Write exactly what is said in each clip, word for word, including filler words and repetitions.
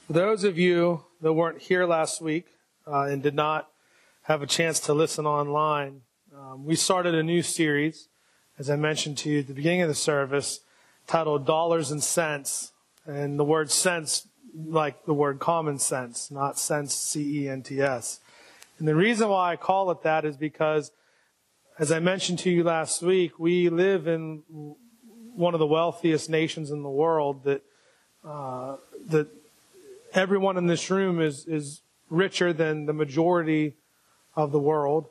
For those of you that weren't here last week uh, and did not have a chance to listen online, um, we started a new series, as I mentioned to you at the beginning of the service, titled Dollars and Cents. And the word sense, like the word common sense, not sense, C E N T S. And the reason why I call it that is because, as I mentioned to you last week, we live in one of the wealthiest nations in the world that uh, that everyone in this room is, is richer than the majority of the world.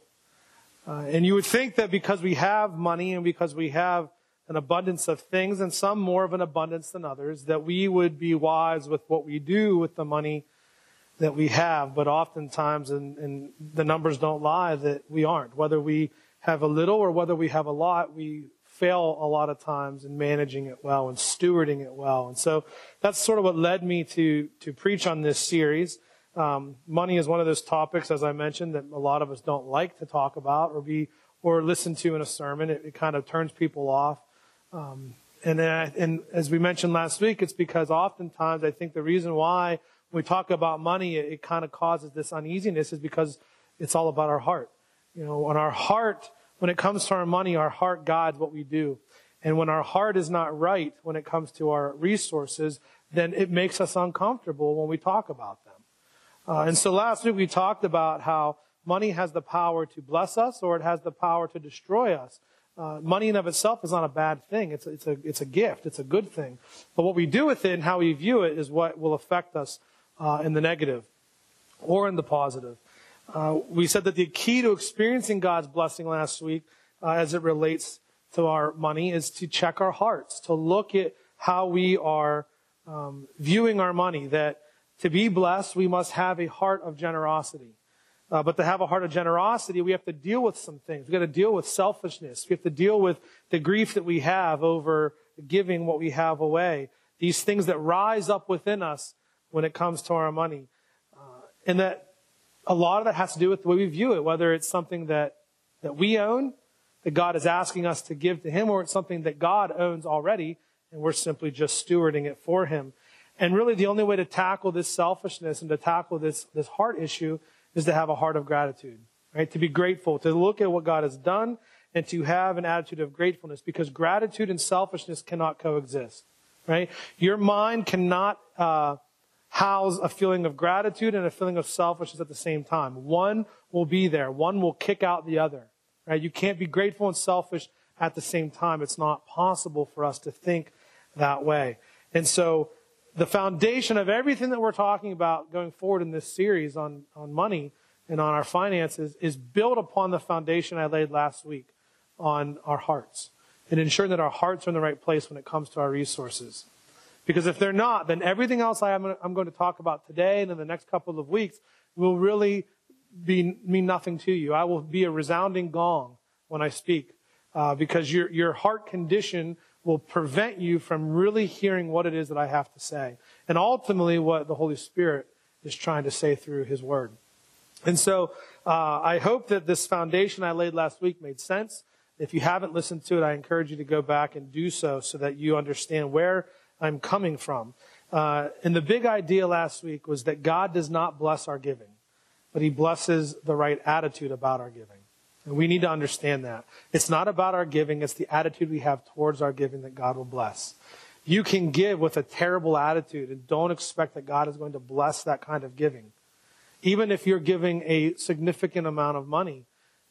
Uh, and you would think that because we have money and because we have an abundance of things, and some more of an abundance than others, that we would be wise with what we do with the money that we have. But oftentimes, and, and the numbers don't lie, that we aren't. Whether we have a little or whether we have a lot, we fail a lot of times in managing it well and stewarding it well. And so that's sort of what led me to to preach on this series. Um, money is one of those topics, as I mentioned, that a lot of us don't like to talk about or be or listen to in a sermon. It, it kind of turns people off. Um, and, then I, and as we mentioned last week, it's because oftentimes I think the reason why when we talk about money, it, it kind of causes this uneasiness is because it's all about our heart. You know, when our heart When it comes to our money, our heart guides what we do. And when our heart is not right when it comes to our resources, then it makes us uncomfortable when we talk about them. Uh, and so last week we talked about how money has the power to bless us or it has the power to destroy us. Uh, money in of itself is not a bad thing. It's a, it's a, it's a gift. It's a good thing. But what we do with it and how we view it is what will affect us uh, in the negative or in the positive. Uh, we said that the key to experiencing God's blessing last week, uh, as it relates to our money, is to check our hearts, to look at how we are um, viewing our money. That to be blessed, we must have a heart of generosity. Uh, but to have a heart of generosity, we have to deal with some things. We've got to deal with selfishness. We have to deal with the grief that we have over giving what we have away. These things that rise up within us when it comes to our money. Uh, and that a lot of that has to do with the way we view it, whether it's something that, that we own, that God is asking us to give to Him, or it's something that God owns already, and we're simply just stewarding it for Him. And really the only way to tackle this selfishness and to tackle this, this heart issue is to have a heart of gratitude, right? To be grateful, to look at what God has done, and to have an attitude of gratefulness, because gratitude and selfishness cannot coexist, right? Your mind cannot uh, house a feeling of gratitude and a feeling of selfishness at the same time. One will be there. One will kick out the other, right? You can't be grateful and selfish at the same time. It's not possible for us to think that way. And so the foundation of everything that we're talking about going forward in this series on, on money and on our finances is built upon the foundation I laid last week on our hearts and ensuring that our hearts are in the right place when it comes to our resources. Because if they're not, then everything else I am, I'm going to talk about today and in the next couple of weeks will really be, mean nothing to you. I will be a resounding gong when I speak, uh, because your, your heart condition will prevent you from really hearing what it is that I have to say. And ultimately what the Holy Spirit is trying to say through His Word. And so uh, I hope that this foundation I laid last week made sense. If you haven't listened to it, I encourage you to go back and do so so that you understand where I'm coming from. Uh, and the big idea last week was that God does not bless our giving, but He blesses the right attitude about our giving. And we need to understand that. It's not about our giving, it's the attitude we have towards our giving that God will bless. You can give with a terrible attitude and don't expect that God is going to bless that kind of giving. Even if you're giving a significant amount of money,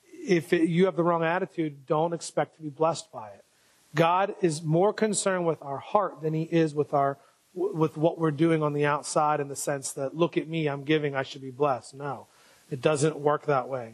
if it, you have the wrong attitude, don't expect to be blessed by it. God is more concerned with our heart than He is with our with what we're doing on the outside, in the sense that, look at me, I'm giving, I should be blessed. No, it doesn't work that way.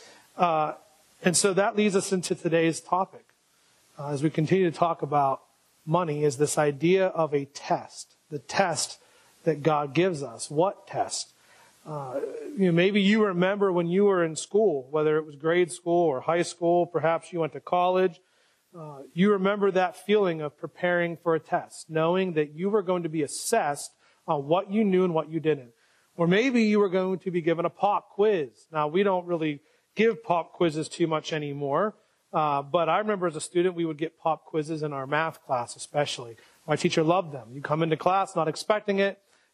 Uh, and so that leads us into today's topic. Uh, as we continue to talk about money, is this idea of a test, the test that God gives us. What test? Uh, you know, maybe you remember when you were in school, whether it was grade school or high school, perhaps you went to college. Uh, you remember that feeling of preparing for a test, knowing that you were going to be assessed on what you knew and what you didn't. Or maybe you were going to be given a pop quiz. Now, we don't really give pop quizzes too much anymore, uh, but I remember as a student we would get pop quizzes in our math class especially. My teacher loved them. You come into class not expecting it,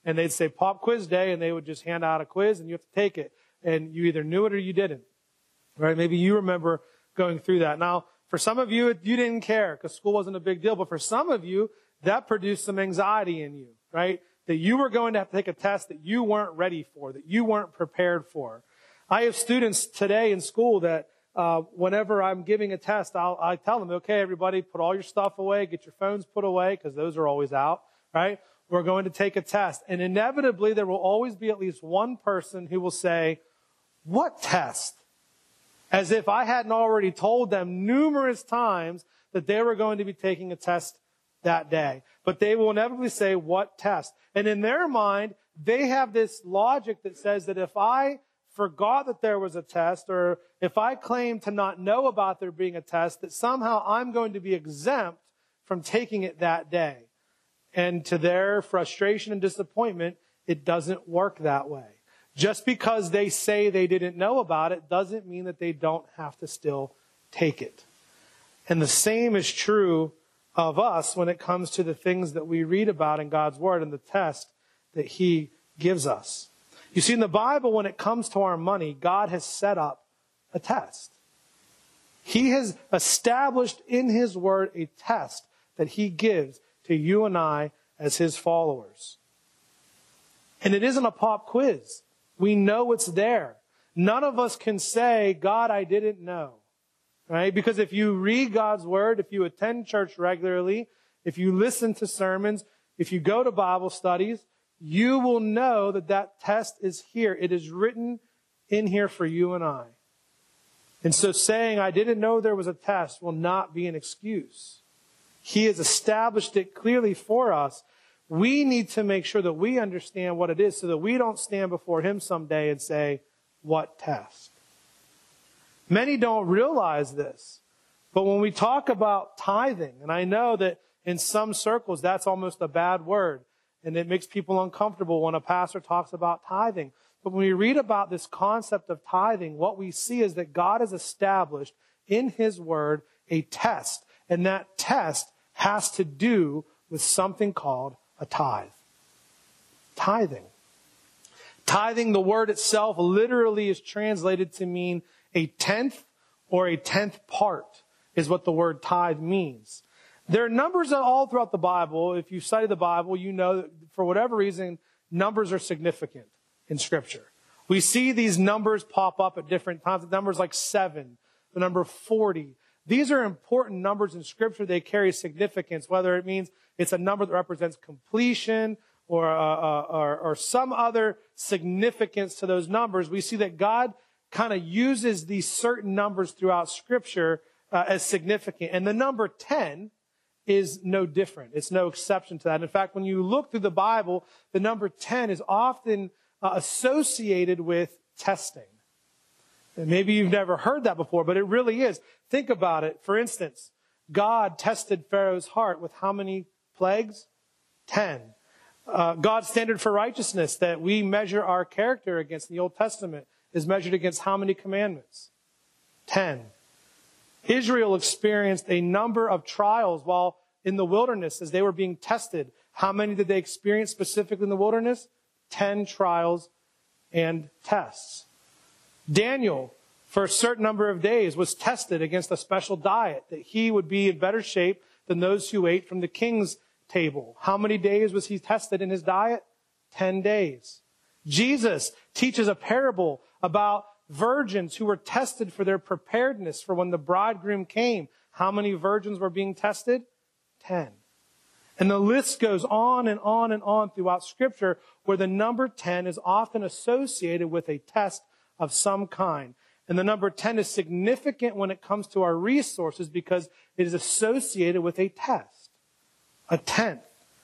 and they'd say pop quiz day, and they would just hand out a quiz, and you have to take it. And you either knew it or you didn't. Right? Maybe you remember going through that. Now, for some of you, you didn't care because school wasn't a big deal. But for some of you, that produced some anxiety in you, right? That you were going to have to take a test that you weren't ready for, that you weren't prepared for. I have students today in school that uh, whenever I'm giving a test, I'll, I tell them, okay, everybody, put all your stuff away, get your phones put away, because those are always out, right? We're going to take a test. And inevitably, there will always be at least one person who will say, what test? As if I hadn't already told them numerous times that they were going to be taking a test that day. But they will inevitably say, what test? And in their mind, they have this logic that says that if I forgot that there was a test, or if I claim to not know about there being a test, that somehow I'm going to be exempt from taking it that day. And to their frustration and disappointment, it doesn't work that way. Just because they say they didn't know about it doesn't mean that they don't have to still take it. And the same is true of us when it comes to the things that we read about in God's Word and the test that He gives us. You see, in the Bible, when it comes to our money, God has set up a test. He has established in His Word a test that He gives to you and I as His followers. And it isn't a pop quiz. We know it's there. None of us can say, God, I didn't know. Right? Because if you read God's Word, if you attend church regularly, if you listen to sermons, if you go to Bible studies, you will know that that test is here. It is written in here for you and I. And so saying, I didn't know there was a test will not be an excuse. He has established it clearly for us. We need to make sure that we understand what it is so that we don't stand before Him someday and say, what test? Many don't realize this. But when we talk about tithing, and I know that in some circles that's almost a bad word, and it makes people uncomfortable when a pastor talks about tithing. But when we read about this concept of tithing, what we see is that God has established in His Word a test. And that test has to do with something called a tithe. Tithing. Tithing, the word itself, literally is translated to mean a tenth or a tenth part is what the word tithe means. There are numbers all throughout the Bible. If you study the Bible, you know that for whatever reason, numbers are significant in Scripture. We see these numbers pop up at different times. Numbers like seven, the number forty. These are important numbers in Scripture. They carry significance, whether it means it's a number that represents completion or, uh, uh, or, or some other significance to those numbers. We see that God kind of uses these certain numbers throughout Scripture uh, as significant. And the number ten is no different. It's no exception to that. In fact, when you look through the Bible, the number ten is often uh, associated with testing. And maybe you've never heard that before, but it really is. Think about it. For instance, God tested Pharaoh's heart with how many plagues? Ten. Uh, God's standard for righteousness that we measure our character against in the Old Testament is measured against how many commandments? Ten. Israel experienced a number of trials while in the wilderness as they were being tested. How many did they experience specifically in the wilderness? Ten trials and tests. Daniel, for a certain number of days, was tested against a special diet that he would be in better shape than those who ate from the king's table. How many days was he tested in his diet? Ten days. Jesus teaches a parable about virgins who were tested for their preparedness for when the bridegroom came. How many virgins were being tested? Ten. And the list goes on and on and on throughout Scripture where the number ten is often associated with a test of some kind. And the number ten is significant when it comes to our resources because it is associated with a test. A tenth.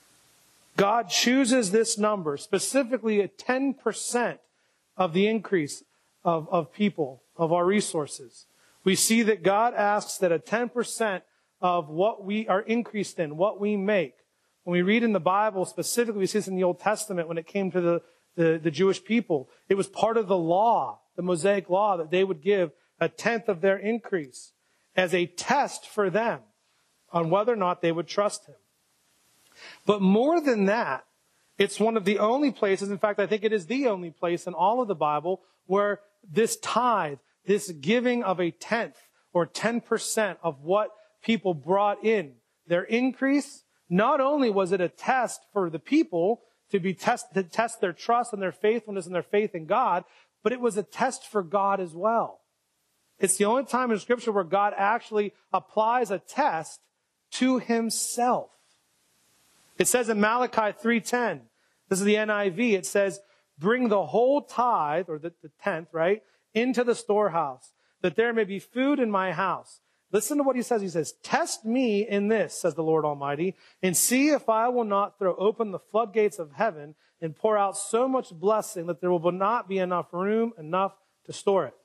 God chooses this number, specifically at ten percent of the increase of, of people, of our resources. We see that God asks that a ten percent of what we are increased in, what we make. When we read in the Bible, specifically we see this in the Old Testament when it came to the, the, the Jewish people. It was part of the law, the Mosaic law, that they would give a tenth of their increase as a test for them on whether or not they would trust Him. But more than that, It's one of the only places, in fact, I think it is the only place in all of the Bible where this tithe, this giving of a tenth or ten percent of what people brought in, their increase, not only was it a test for the people to be test, to test their trust and their faithfulness and their faith in God, but it was a test for God as well. It's the only time in Scripture where God actually applies a test to himself. It says in Malachi three ten, this is the N I V, it says, bring the whole tithe, or the, the tenth, right, into the storehouse, that there may be food in my house. Listen to what he says. He says, test me in this, says the Lord Almighty, and see if I will not throw open the floodgates of heaven and pour out so much blessing that there will not be enough room, enough to store it.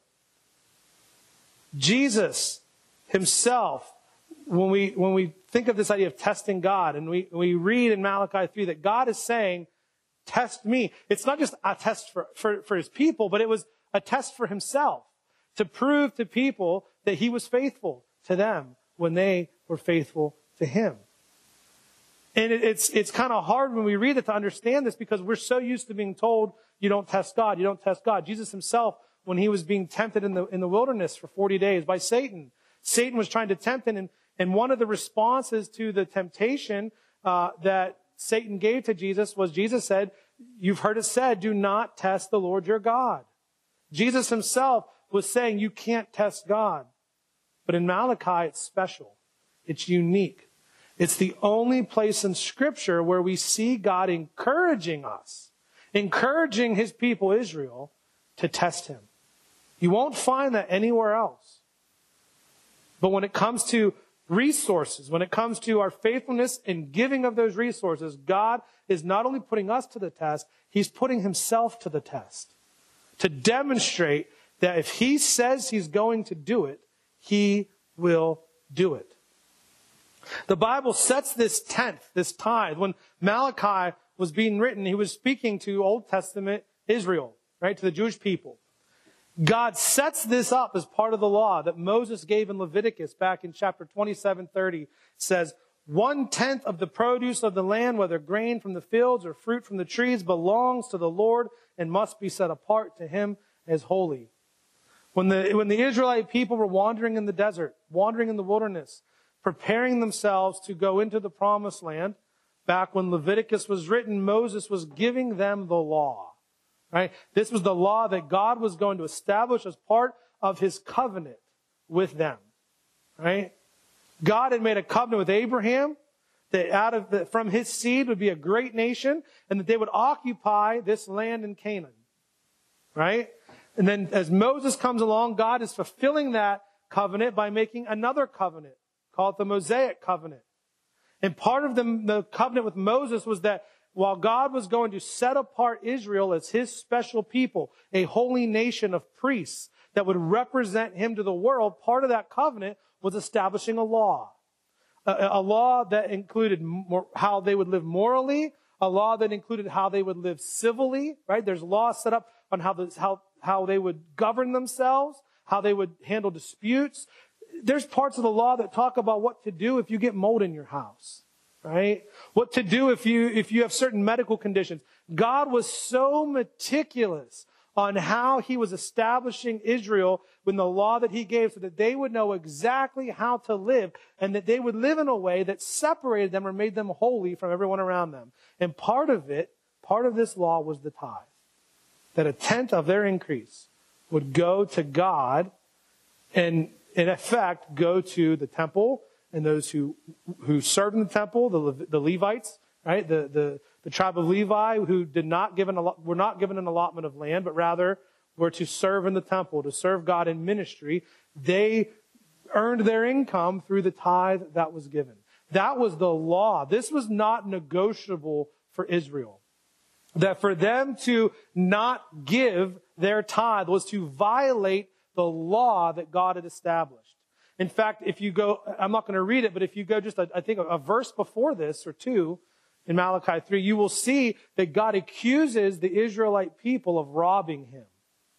Jesus himself, when we, when we think of this idea of testing God, and we, we read in Malachi three that God is saying, test me. It's not just a test for, for, for his people, but it was a test for himself to prove to people that he was faithful to them when they were faithful to him. And it, it's, it's kind of hard when we read it to understand this because we're so used to being told, you don't test God, you don't test God. Jesus himself, when he was being tempted in the, in the wilderness for forty days by Satan, Satan was trying to tempt him, and, and one of the responses to the temptation uh, that Satan gave to Jesus was Jesus said, you've heard it said, do not test the Lord your God. Jesus himself was saying you can't test God. But in Malachi, it's special. It's unique. It's the only place in Scripture where we see God encouraging us, encouraging his people Israel to test him. You won't find that anywhere else. But when it comes to resources, when it comes to our faithfulness in giving of those resources, God is not only putting us to the test, he's putting himself to the test to demonstrate that if he says he's going to do it, he will do it. The Bible sets this tenth, this tithe. When Malachi was being written, he was speaking to Old Testament Israel, right, to the Jewish people. God sets this up as part of the law that Moses gave in Leviticus back in chapter twenty-seven thirty. It says, one-tenth of the produce of the land, whether grain from the fields or fruit from the trees, belongs to the Lord and must be set apart to him as holy. When the, when the Israelite people were wandering in the desert, wandering in the wilderness, preparing themselves to go into the promised land, back when Leviticus was written, Moses was giving them the law. Right? This was the law that God was going to establish as part of his covenant with them. Right? God had made a covenant with Abraham that out of the, from his seed would be a great nation and that they would occupy this land in Canaan. Right? And then as Moses comes along, God is fulfilling that covenant by making another covenant called the Mosaic covenant. And part of the, the covenant with Moses was that while God was going to set apart Israel as his special people, a holy nation of priests that would represent him to the world, part of that covenant was establishing a law. A, a law that included more, how they would live morally, a law that included how they would live civilly, right? There's laws set up on how, the, how, how they would govern themselves, how they would handle disputes. There's parts of the law that talk about what to do if you get mold in your house. Right? What to do if you, if you have certain medical conditions. God was so meticulous on how he was establishing Israel with the law that he gave so that they would know exactly how to live and that they would live in a way that separated them or made them holy from everyone around them. And part of it, part of this law was the tithe. That a tenth of their increase would go to God and in effect go to the temple and those who, who served in the temple, the, the Levites, right? The, the, the tribe of Levi, who did not give an, were not given an allotment of land, but rather were to serve in the temple, to serve God in ministry. They earned their income through the tithe that was given. That was the law. This was not negotiable for Israel. That for them to not give their tithe was to violate the law that God had established. In fact, if you go, I'm not going to read it, but if you go just, a, I think, a, a verse before this, or two, in Malachi three, you will see that God accuses the Israelite people of robbing him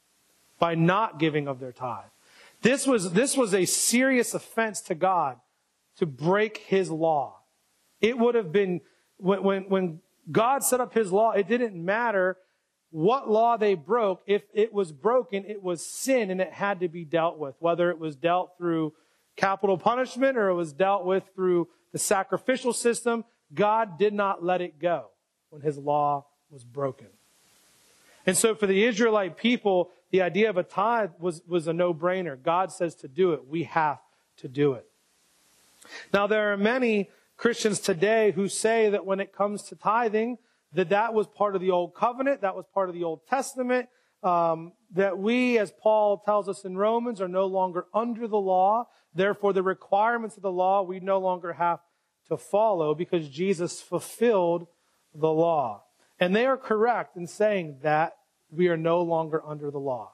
by not giving of their tithe. This was, this was a serious offense to God to break his law. It would have been, when, when, when God set up his law. It didn't matter what law they broke. If it was broken, it was sin and it had to be dealt with, whether it was dealt through capital punishment or it was dealt with through the sacrificial system. God did not let it go when his law was broken. And so for the Israelite people, the idea of a tithe was, was a no-brainer. God says to do it. We have to do it. Now, there are many Christians today who say that when it comes to tithing, that that was part of the Old Covenant, that was part of the Old Testament, um, that we, as Paul tells us in Romans, are no longer under the law. Therefore, the requirements of the law we no longer have to follow because Jesus fulfilled the law. And they are correct in saying that we are no longer under the law.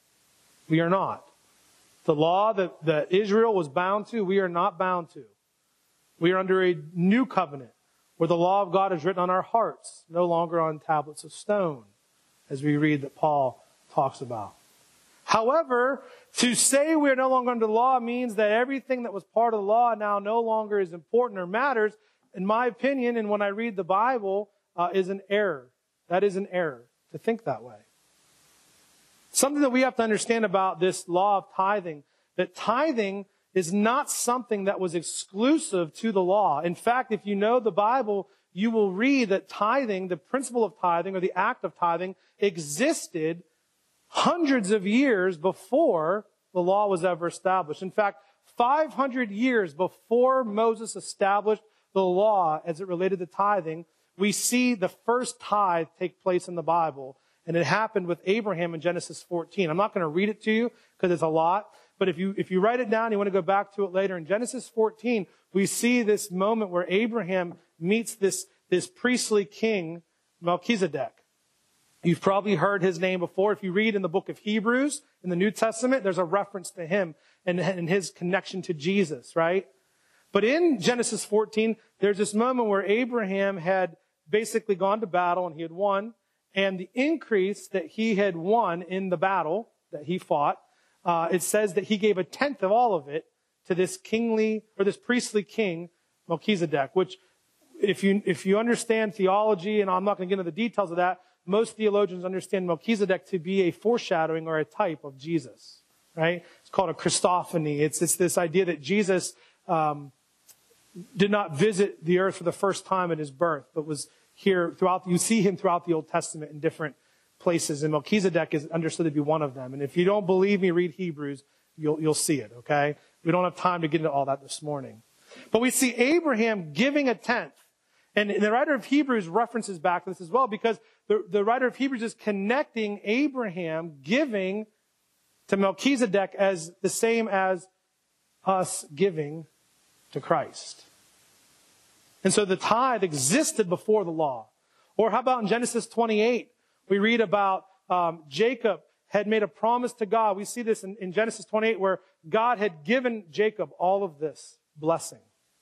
We are not. The law that, that Israel was bound to, we are not bound to. We are under a new covenant where the law of God is written on our hearts, no longer on tablets of stone, as we read that Paul talks about. However, to say we are no longer under the law means that everything that was part of the law now no longer is important or matters. In my opinion, and when I read the Bible, uh, is an error. That is an error to think that way. Something that we have to understand about this law of tithing, that tithing is not something that was exclusive to the law. In fact, if you know the Bible, you will read that tithing, the principle of tithing or the act of tithing, existed hundreds of years before the law was ever established. In fact, five hundred years before Moses established the law as it related to tithing, we see the first tithe take place in the Bible. And it happened with Abraham in Genesis fourteen. I'm not going to read it to you because it's a lot. But if you, if you write it down, you want to go back to it later. In Genesis fourteen, we see this moment where Abraham meets this, this priestly king, Melchizedek. You've probably heard his name before. If you read in the book of Hebrews, in the New Testament, there's a reference to him and, and his connection to Jesus, right? But in Genesis fourteen, there's this moment where Abraham had basically gone to battle and he had won. And the increase that he had won in the battle that he fought, uh, it says that he gave a tenth of all of it to this kingly, or this priestly king, Melchizedek, which if you, if you understand theology, and I'm not going to get into the details of that, most theologians understand Melchizedek to be a foreshadowing or a type of Jesus, right? It's called a Christophany. It's, it's this idea that Jesus, um, did not visit the earth for the first time at his birth, but was here throughout. You see him throughout the Old Testament in different places, and Melchizedek is understood to be one of them. And if you don't believe me, read Hebrews. You'll, you'll see it, okay? We don't have time to get into all that this morning. But we see Abraham giving a tenth. And the writer of Hebrews references back to this as well, because the, the writer of Hebrews is connecting Abraham giving to Melchizedek as the same as us giving to Christ. And so the tithe existed before the law. Or how about in Genesis twenty-eight, we read about um, Jacob had made a promise to God. We see this in, in Genesis twenty-eight where God had given Jacob all of this blessing.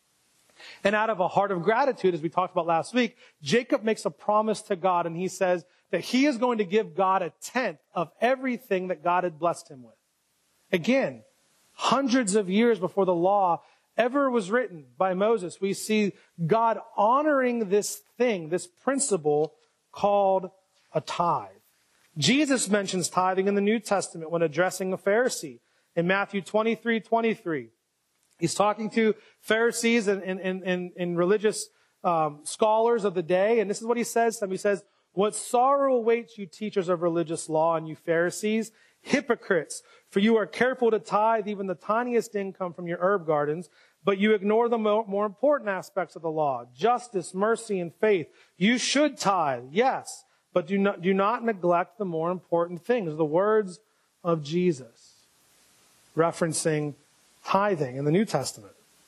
And out of a heart of gratitude, as we talked about last week, Jacob makes a promise to God, and he says that he is going to give God a tenth of everything that God had blessed him with. Again, hundreds of years before the law ever was written by Moses, we see God honoring this thing, this principle called a tithe. Jesus mentions tithing in the New Testament when addressing a Pharisee in Matthew twenty-three twenty-three. He's talking to Pharisees and, and, and, and religious um, scholars of the day, and this is what he says to them. He says, "What sorrow awaits you teachers of religious law and you Pharisees, hypocrites, for you are careful to tithe even the tiniest income from your herb gardens, but you ignore the more, more important aspects of the law, justice, mercy, and faith. You should tithe, yes, but do not, do not neglect the more important things." The words of Jesus, referencing tithing in the New Testament.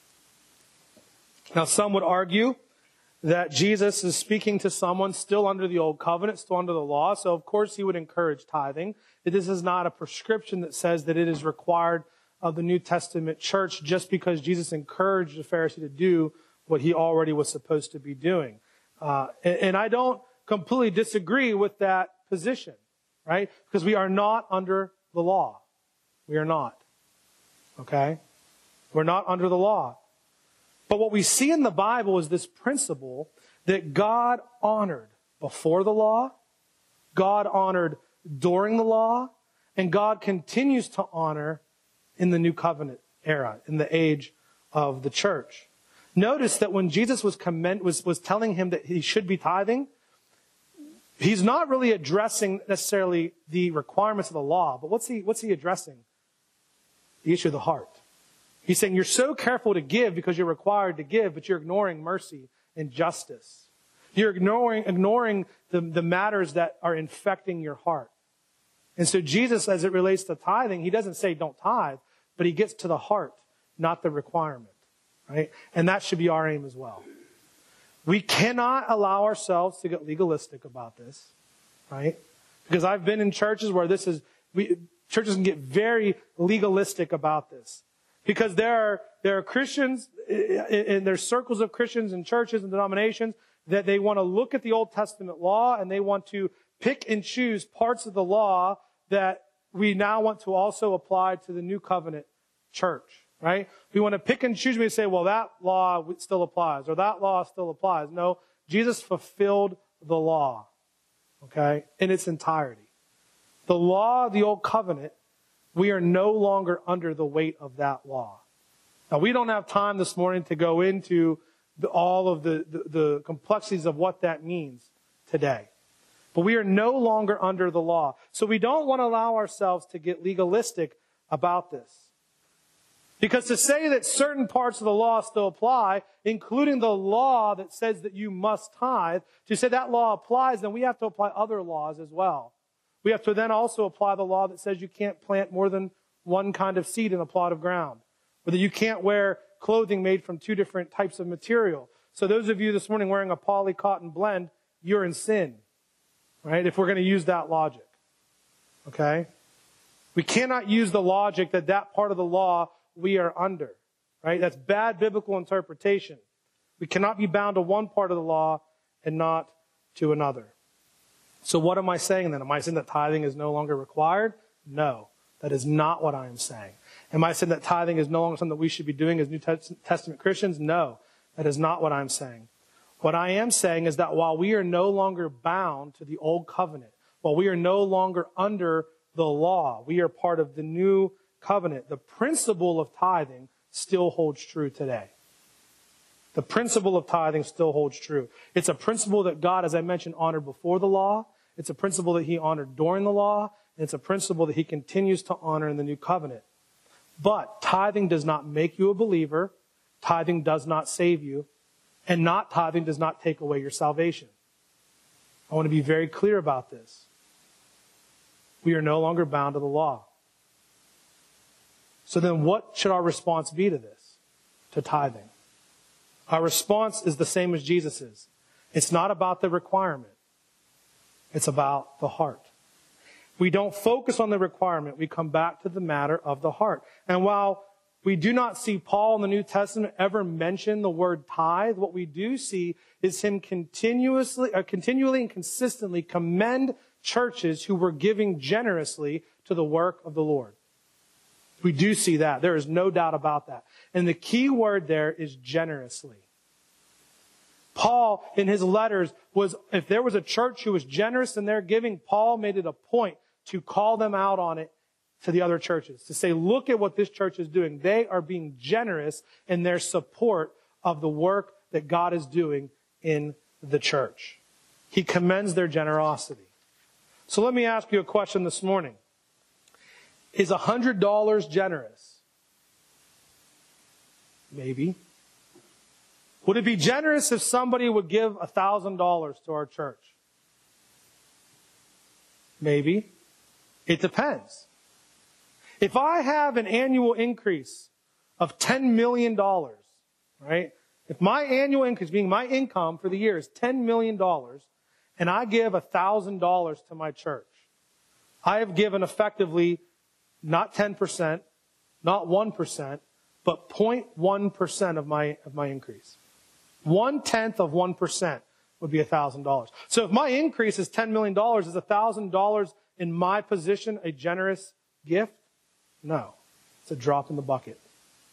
Now, some would argue that Jesus is speaking to someone still under the old covenant, still under the law, so of course he would encourage tithing. This is not a prescription that says that it is required of the New Testament church just because Jesus encouraged the Pharisee to do what he already was supposed to be doing. Uh, and, and I don't completely disagree with that position, right? Because we are not under the law. We are not. Okay? We're not under the law. But what we see in the Bible is this principle that God honored before the law, God honored during the law, and God continues to honor in the new covenant era, in the age of the church. Notice that when Jesus was commend, was, was telling him that he should be tithing, he's not really addressing necessarily the requirements of the law, but what's he, what's he addressing? The issue of the heart. He's saying you're so careful to give because you're required to give, but you're ignoring mercy and justice. You're ignoring, ignoring the, the matters that are infecting your heart. And so Jesus, as it relates to tithing, he doesn't say don't tithe, but he gets to the heart, not the requirement. Right? And that should be our aim as well. We cannot allow ourselves to get legalistic about this. Right? Because I've been in churches where this is, we, churches can get very legalistic about this. Because there are, there are Christians, and there's circles of Christians and churches and denominations that they want to look at the Old Testament law and they want to pick and choose parts of the law that we now want to also apply to the new covenant church. Right? We want to pick and choose. We say, well, that law still applies, or that law still applies. No, Jesus fulfilled the law, okay, in its entirety. The law of the old covenant, we are no longer under the weight of that law. Now, we don't have time this morning to go into the, all of the, the, the complexities of what that means today. But we are no longer under the law. So we don't want to allow ourselves to get legalistic about this. Because to say that certain parts of the law still apply, including the law that says that you must tithe, to say that law applies, then we have to apply other laws as well. We have to then also apply the law that says you can't plant more than one kind of seed in a plot of ground, or that you can't wear clothing made from two different types of material. So those of you this morning wearing a poly cotton blend, you're in sin, right? If we're going to use that logic, okay? We cannot use the logic that that part of the law we are under, right? That's bad biblical interpretation. We cannot be bound to one part of the law and not to another. So what am I saying then? Am I saying that tithing is no longer required? No, that is not what I am saying. Am I saying that tithing is no longer something that we should be doing as New Testament Christians? No, that is not what I'm saying. What I am saying is that while we are no longer bound to the old covenant, while we are no longer under the law, we are part of the new covenant. The principle of tithing still holds true today. The principle of tithing still holds true. It's a principle that God, as I mentioned, honored before the law. It's a principle that he honored during the law. And it's a principle that he continues to honor in the new covenant. But tithing does not make you a believer. Tithing does not save you. And not tithing does not take away your salvation. I want to be very clear about this. We are no longer bound to the law. So then what should our response be to this? To tithing. Our response is the same as Jesus's. It's not about the requirement. It's about the heart. We don't focus on the requirement. We come back to the matter of the heart. And while we do not see Paul in the New Testament ever mention the word tithe, what we do see is him continuously, uh, continually and consistently commend churches who were giving generously to the work of the Lord. We do see that. There is no doubt about that. And the key word there is generously. Paul, in his letters, was, if there was a church who was generous in their giving, Paul made it a point to call them out on it to the other churches. To say, look at what this church is doing. They are being generous in their support of the work that God is doing in the church. He commends their generosity. So let me ask you a question this morning. Is one hundred dollars generous? Maybe. Would it be generous if somebody would give one thousand dollars to our church? Maybe. It depends. If I have an annual increase of ten million dollars, right? If my annual increase, being my income for the year, is ten million dollars, and I give one thousand dollars to my church, I have given effectively not ten percent, not one percent, but zero point one percent of my, of my increase. One-tenth of one percent would be one thousand dollars. So if my increase is ten million dollars, is one thousand dollars in my position a generous gift? No. It's a drop in the bucket.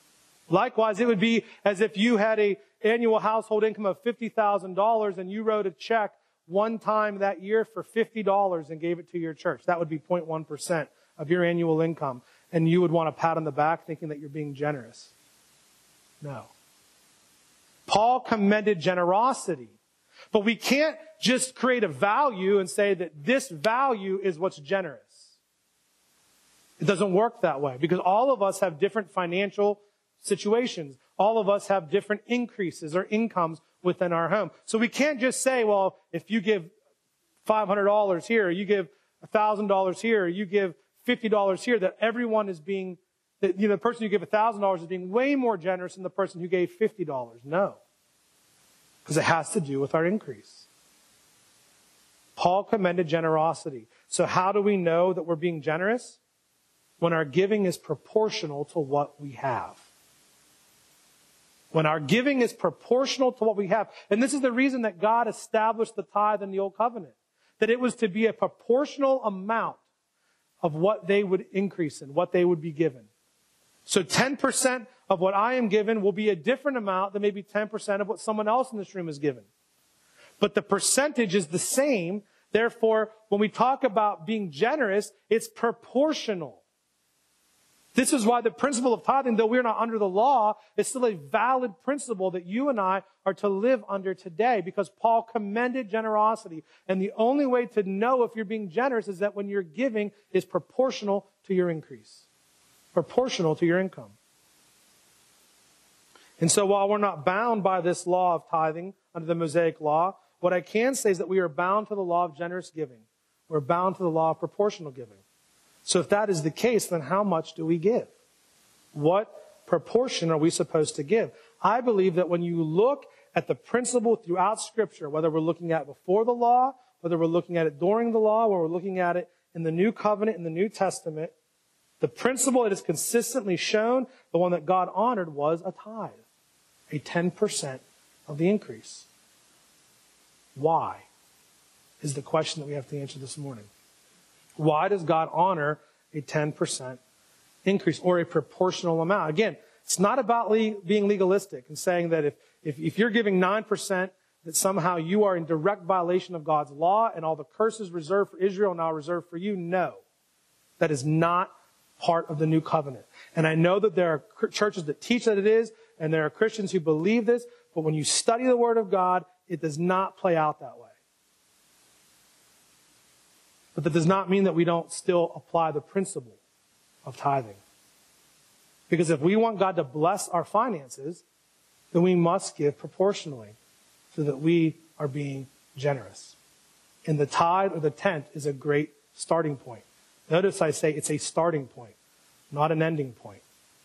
Likewise, it would be as if you had a annual household income of fifty thousand dollars and you wrote a check one time that year for fifty dollars and gave it to your church. That would be zero point one percent of your annual income. And you would want a pat on the back thinking that you're being generous. No. Paul commended generosity. But we can't just create a value and say that this value is what's generous. It doesn't work that way because all of us have different financial situations. All of us have different increases or incomes within our home. So we can't just say, well, if you give five hundred dollars here, or you give one thousand dollars here, or you give fifty dollars here, that everyone is being, that, you know, the person who gave one thousand dollars is being way more generous than the person who gave fifty dollars. No. Because it has to do with our increase. Paul commended generosity. So how do we know that we're being generous? When our giving is proportional to what we have. When our giving is proportional to what we have. And this is the reason that God established the tithe in the Old Covenant. That it was to be a proportional amount of what they would increase in, what they would be given. So ten percent of what I am given will be a different amount than maybe ten percent of what someone else in this room is given. But the percentage is the same. Therefore, when we talk about being generous, it's proportional. This is why the principle of tithing, though we're not under the law, is still a valid principle that you and I are to live under today, because Paul commended generosity. And the only way to know if you're being generous is that when your giving is proportional to your increase, proportional to your income. And so while we're not bound by this law of tithing under the Mosaic law, what I can say is that we are bound to the law of generous giving. We're bound to the law of proportional giving. So if that is the case, then how much do we give? What proportion are we supposed to give? I believe that when you look at the principle throughout Scripture, whether we're looking at it before the law, whether we're looking at it during the law, or we're looking at it in the New Covenant, in the New Testament, the principle that is consistently shown, the one that God honored, was a tithe, a ten percent of the increase. Why? Is the question that we have to answer this morning. Why does God honor a ten percent increase or a proportional amount? Again, it's not about le- being legalistic and saying that if, if, if you're giving nine percent, that somehow you are in direct violation of God's law and all the curses reserved for Israel now reserved for you. No. That is not part of the new covenant. And I know that there are churches that teach that it is, and there are Christians who believe this, but when you study the Word of God, it does not play out that way. But that does not mean that we don't still apply the principle of tithing. Because if we want God to bless our finances, then we must give proportionally so that we are being generous. And the tithe or the tenth is a great starting point. Notice I say it's a starting point, not an ending point.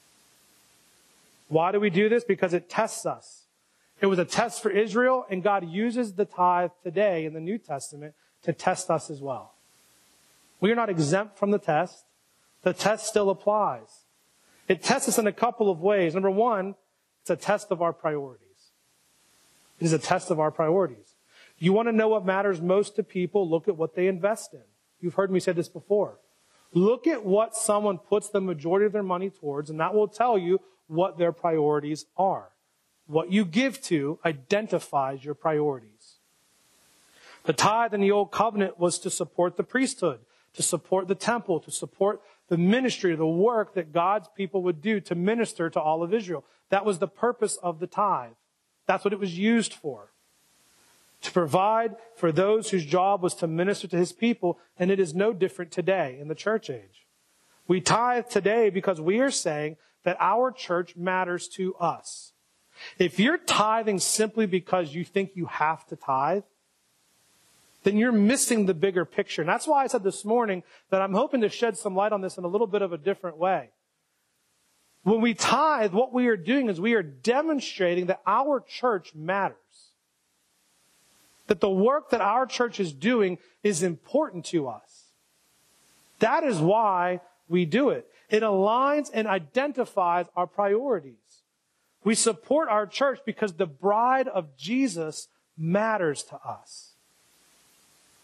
Why do we do this? Because it tests us. It was a test for Israel, and God uses the tithe today in the New Testament to test us as well. We are not exempt from the test. The test still applies. It tests us in a couple of ways. Number one, it's a test of our priorities. It is a test of our priorities. You want to know what matters most to people? Look at what they invest in. You've heard me say this before. Look at what someone puts the majority of their money towards, and that will tell you what their priorities are. What you give to identifies your priorities. The tithe in the Old Covenant was to support the priesthood, to support the temple, to support the ministry, the work that God's people would do to minister to all of Israel. That was the purpose of the tithe. That's what it was used for. To provide for those whose job was to minister to his people, and it is no different today in the church age. We tithe today because we are saying that our church matters to us. If you're tithing simply because you think you have to tithe, then you're missing the bigger picture. And that's why I said this morning that I'm hoping to shed some light on this in a little bit of a different way. When we tithe, what we are doing is we are demonstrating that our church matters. That the work that our church is doing is important to us. That is why we do it. It aligns and identifies our priorities. We support our church because the bride of Jesus matters to us.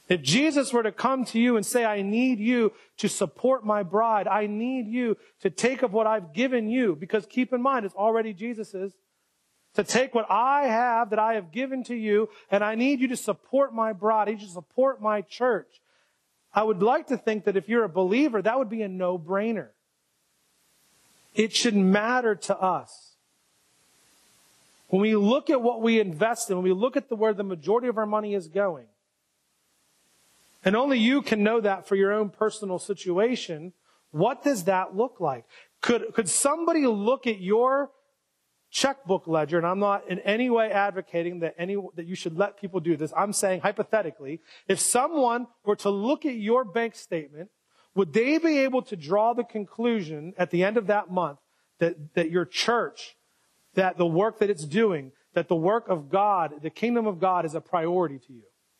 If Jesus were to come to you and say, I need you to support my bride, I need you to take of what I've given you, because keep in mind, it's already Jesus's, to take what I have that I have given to you, and I need you to support my bride, I need you to support my church. I would like to think that if you're a believer, that would be a no-brainer. It should matter to us. When we look at what we invest in, when we look at the, where the majority of our money is going, and only you can know that for your own personal situation, what does that look like? Could, could somebody look at your checkbook ledger, and I'm not in any way advocating that any that you should let people do this. I'm saying hypothetically, if someone were to look at your bank statement, would they be able to draw the conclusion at the end of that month that, that your church, that the work that it's doing, that the work of God, the kingdom of God is a priority to you?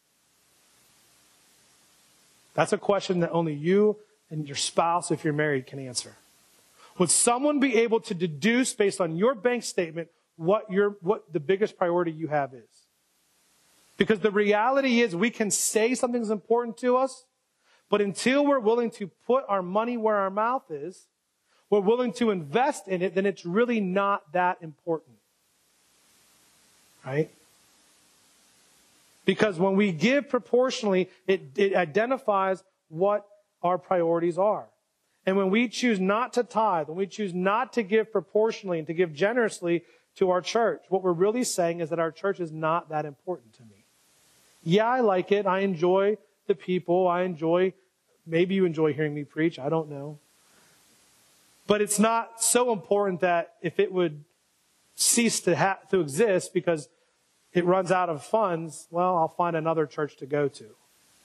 That's a question that only you and your spouse, if you're married, can answer. Would someone be able to deduce based on your bank statement what your what the biggest priority you have is? Because the reality is we can say something's important to us, but until we're willing to put our money where our mouth is, we're willing to invest in it, then it's really not that important. Right? Because when we give proportionally, it, it identifies what our priorities are. And when we choose not to tithe, when we choose not to give proportionally and to give generously to our church, what we're really saying is that our church is not that important to me. Yeah, I like it. I enjoy the people. I enjoy, maybe you enjoy hearing me preach. I don't know. But it's not so important that if it would cease to ha- to exist because it runs out of funds, well, I'll find another church to go to.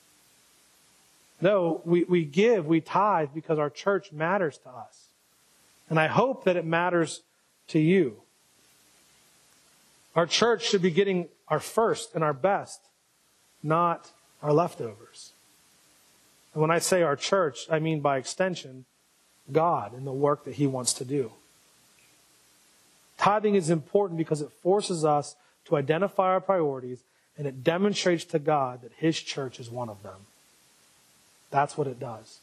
No, we, we give, we tithe because our church matters to us. And I hope that it matters to you. Our church should be getting our first and our best, not our leftovers. And when I say our church, I mean by extension, God and the work that He wants to do. Tithing is important because it forces us to identify our priorities, and it demonstrates to God that His church is one of them. That's what it does.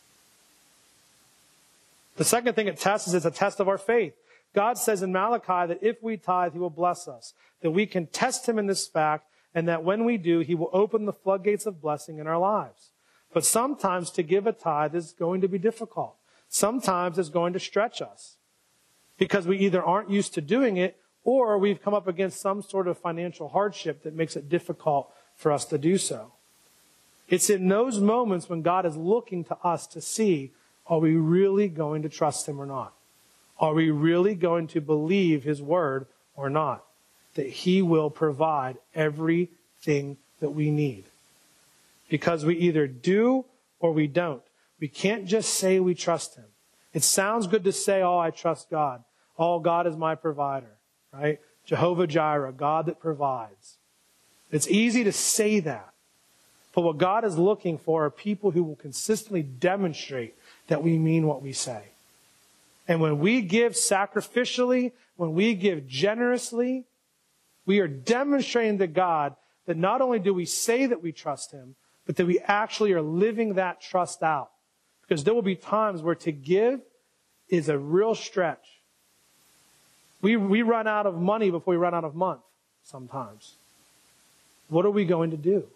The second thing it tests is it's a test of our faith. God says in Malachi that if we tithe, He will bless us, that we can test Him in this fact, and that when we do, He will open the floodgates of blessing in our lives. But sometimes to give a tithe is going to be difficult. Sometimes it's going to stretch us because we either aren't used to doing it or we've come up against some sort of financial hardship that makes it difficult for us to do so. It's in those moments when God is looking to us to see, are we really going to trust Him or not? Are we really going to believe His word or not? That He will provide everything that we need. Because we either do or we don't. We can't just say we trust Him. It sounds good to say, oh, I trust God. Oh, God is my provider. Right? Jehovah Jireh, God that provides. It's easy to say that. But what God is looking for are people who will consistently demonstrate that we mean what we say. And when we give sacrificially, when we give generously, we are demonstrating to God that not only do we say that we trust Him, but that we actually are living that trust out. Because there will be times where to give is a real stretch. We, we run out of money before we run out of month sometimes. What are we going to do?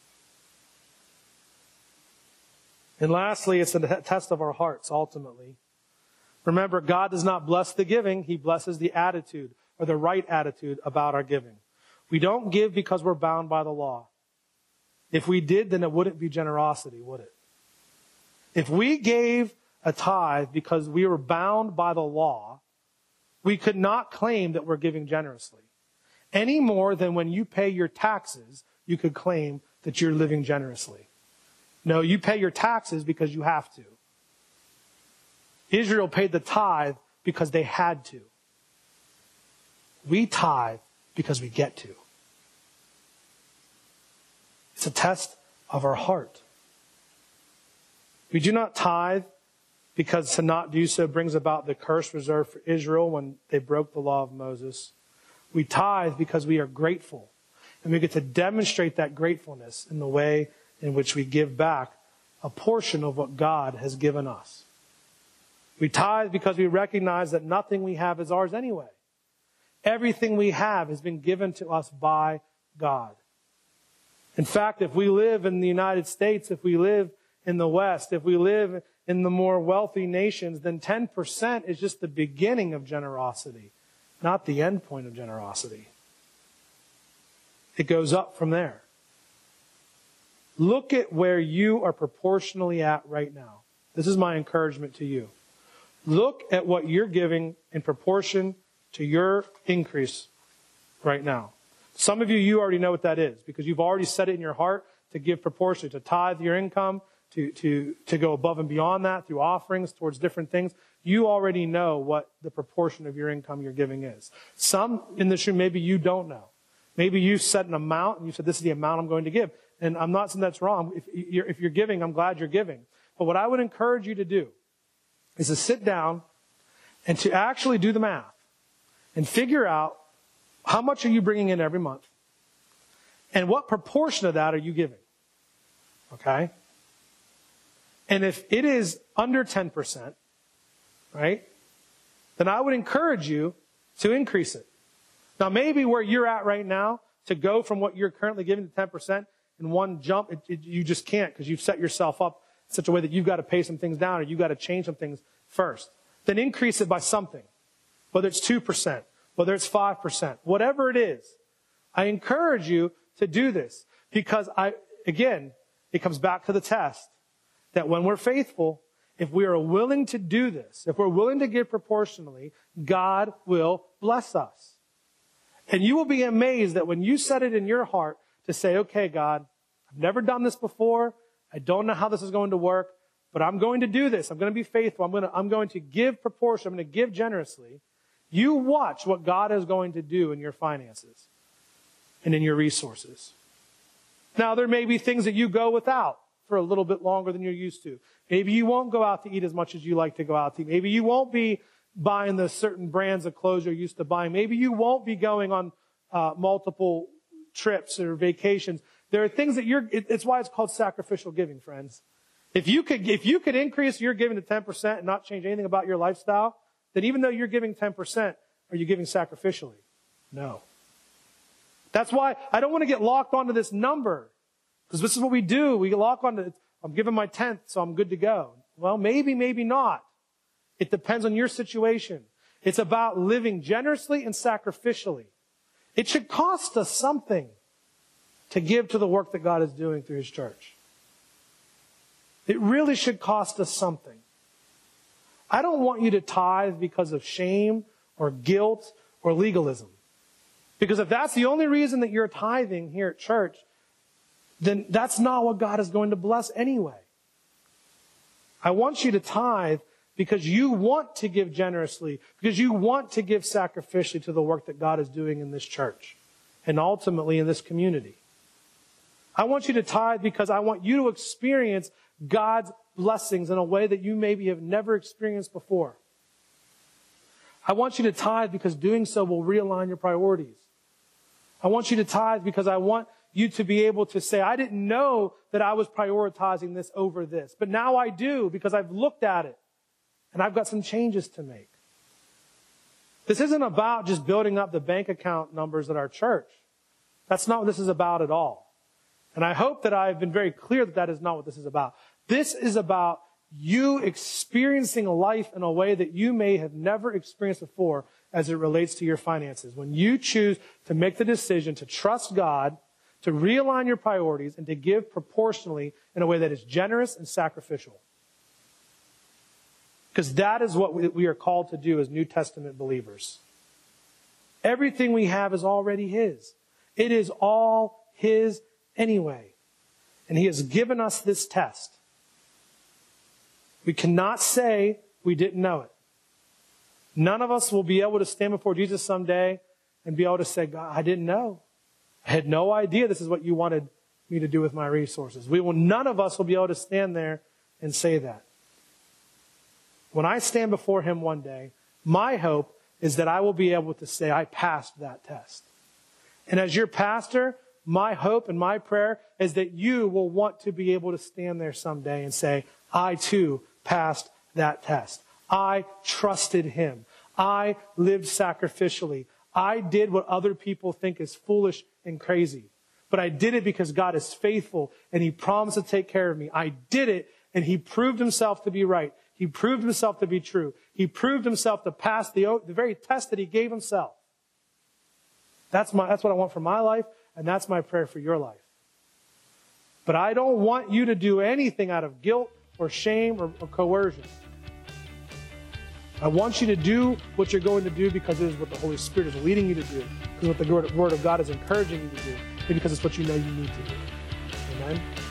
And lastly, it's a test of our hearts, ultimately. Remember, God does not bless the giving. He blesses the attitude, or the right attitude about our giving. We don't give because we're bound by the law. If we did, then it wouldn't be generosity, would it? If we gave a tithe because we were bound by the law, we could not claim that we're giving generously. Any more than when you pay your taxes, you could claim that you're living generously. No, you pay your taxes because you have to. Israel paid the tithe because they had to. We tithe because we get to. It's a test of our heart. We do not tithe because to not do so brings about the curse reserved for Israel when they broke the law of Moses. We tithe because we are grateful. And we get to demonstrate that gratefulness in the way in which we give back a portion of what God has given us. We tithe because we recognize that nothing we have is ours anyway. Everything we have has been given to us by God. In fact, if we live in the United States, if we live in the West, if we live in the more wealthy nations, then ten percent is just the beginning of generosity, not the end point of generosity. It goes up from there. Look at where you are proportionally at right now. This is my encouragement to you. Look at what you're giving in proportion to your increase right now. Some of you, you already know what that is because you've already set it in your heart to give proportionally, to tithe your income, to, to, to go above and beyond that through offerings towards different things. You already know what the proportion of your income you're giving is. Some in this room, maybe you don't know. Maybe you set an amount and you said, this is the amount I'm going to give. And I'm not saying that's wrong. If you're, if you're giving, I'm glad you're giving. But what I would encourage you to do is to sit down and to actually do the math and figure out how much are you bringing in every month and what proportion of that are you giving. Okay? And if it is under ten percent, right, then I would encourage you to increase it. Now, maybe where you're at right now, to go from what you're currently giving to ten percent in one jump, it, it, you just can't because you've set yourself up in such a way that you've got to pay some things down or you've got to change some things first. Then increase it by something, whether it's two percent, whether it's five percent, whatever it is. I encourage you to do this because, I again, it comes back to the test that when we're faithful, if we are willing to do this, if we're willing to give proportionally, God will bless us. And you will be amazed that when you set it in your heart to say, okay, God, I've never done this before. I don't know how this is going to work, but I'm going to do this. I'm going to be faithful. I'm going to, I'm going to give proportion. I'm going to give generously. You watch what God is going to do in your finances and in your resources. Now, there may be things that you go without for a little bit longer than you're used to. Maybe you won't go out to eat as much as you like to go out to eat. Maybe you won't be buying the certain brands of clothes you're used to buying. Maybe you won't be going on uh, multiple trips or vacations. There are things that you're, it, it's why it's called sacrificial giving, friends. If you could, if you could increase your giving to ten percent and not change anything about your lifestyle, then even though you're giving ten percent, are you giving sacrificially? No. That's why I don't want to get locked onto this number. Because this is what we do. We lock onto, I'm giving my tenth, so I'm good to go. Well, maybe, maybe not. It depends on your situation. It's about living generously and sacrificially. It should cost us something to give to the work that God is doing through His church. It really should cost us something. I don't want you to tithe because of shame or guilt or legalism. Because if that's the only reason that you're tithing here at church, then that's not what God is going to bless anyway. I want you to tithe because you want to give generously, because you want to give sacrificially to the work that God is doing in this church and ultimately in this community. I want you to tithe because I want you to experience God's blessings in a way that you maybe have never experienced before. I want you to tithe because doing so will realign your priorities. I want you to tithe because I want you to be able to say, I didn't know that I was prioritizing this over this, but now I do because I've looked at it and I've got some changes to make. This isn't about just building up the bank account numbers at our church. That's not what this is about at all. And I hope that I've been very clear that that is not what this is about. This is about you experiencing life in a way that you may have never experienced before as it relates to your finances. When you choose to make the decision to trust God, to realign your priorities, and to give proportionally in a way that is generous and sacrificial. Because that is what we are called to do as New Testament believers. Everything we have is already His. It is all His anyway. And He has given us this test. We cannot say we didn't know it. None of us will be able to stand before Jesus someday and be able to say, God, I didn't know. I had no idea this is what you wanted me to do with my resources. We will, none of us will be able to stand there and say that. When I stand before Him one day, my hope is that I will be able to say I passed that test. And as your pastor, my hope and my prayer is that you will want to be able to stand there someday and say, I too passed that test. I trusted him. I lived sacrificially. I did what other people think is foolish and crazy. But I did it because God is faithful and he promised to take care of me. I did it and he proved himself to be right. He proved himself to be true. He proved himself to pass the, the very test that he gave himself. That's my, that's what I want for my life, and that's my prayer for your life. But I don't want you to do anything out of guilt or shame or, or coercion. I want you to do what you're going to do because it is what the Holy Spirit is leading you to do, because what the Word of God is encouraging you to do, and because it's what you know you need to do. Amen?